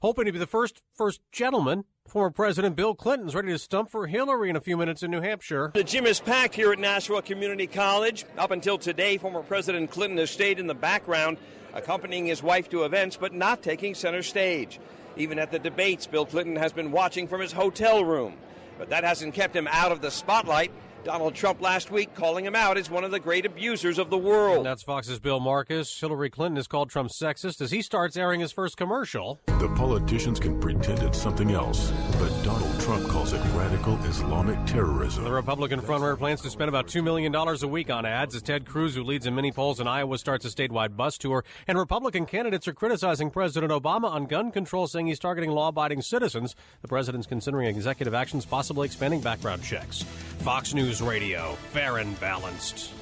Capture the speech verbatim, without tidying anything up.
hoping to be the first first gentleman. Former President Bill Clinton's ready to stump for Hillary in a few minutes in New Hampshire. The gym is packed here at Nashua Community College. Up until today, former President Clinton has stayed in the background, accompanying his wife to events, but not taking center stage. Even at the debates, Bill Clinton has been watching from his hotel room. But that hasn't kept him out of the spotlight. Donald Trump last week calling him out as one of the great abusers of the world. And that's Fox's Bill Marcus. Hillary Clinton has called Trump sexist as he starts airing his first commercial. The politicians can pretend it's something else, but Donald Trump calls it radical Islamic terrorism. The Republican frontrunner plans to spend about two million dollars a week on ads as Ted Cruz, who leads in many polls in Iowa, starts a statewide bus tour. And Republican candidates are criticizing President Obama on gun control, saying he's targeting law-abiding citizens. The president's considering executive actions, possibly expanding background checks. Fox News Radio, fair and balanced.